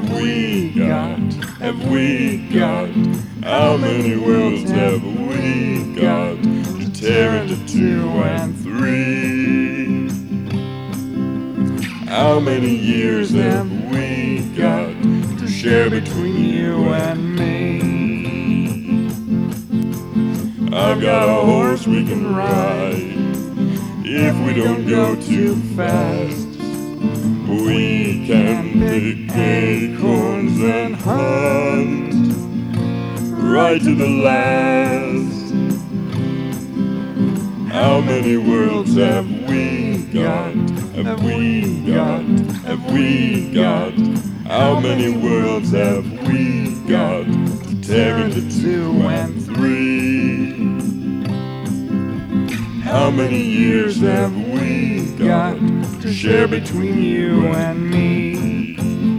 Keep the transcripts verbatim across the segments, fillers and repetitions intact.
have we got? Have we got? How many worlds have we got to tear into two and three? How many years have we got to share between you and me? I've got a horse we can ride if we don't go too fast. We can pick acorns and hunt right to the last. How many worlds have we got? Have we got? Have we got? How many worlds have we got to tear into two and three? How many years have we got to share between you and me?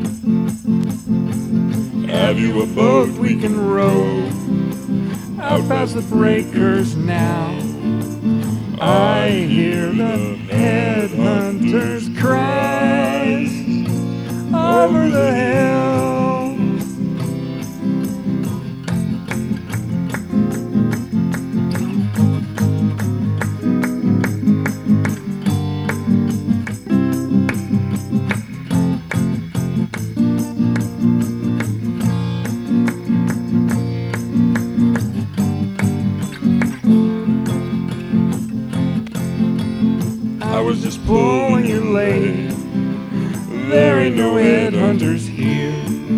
Have you a boat we can row out past the breakers now? I hear the headhunters' cries over the hills. I was just pulling your leg. There ain't no headhunters here.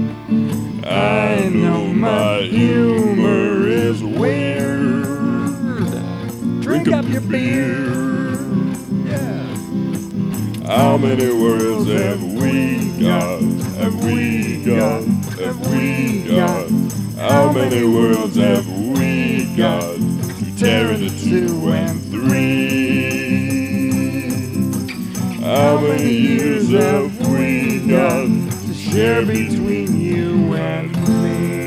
I know my humor is weird. Drink up your beer. Yeah. How many worlds have we got? Have we got? Have we got? How many worlds have we got to tear into two and three? How many years have we got to share between you and me?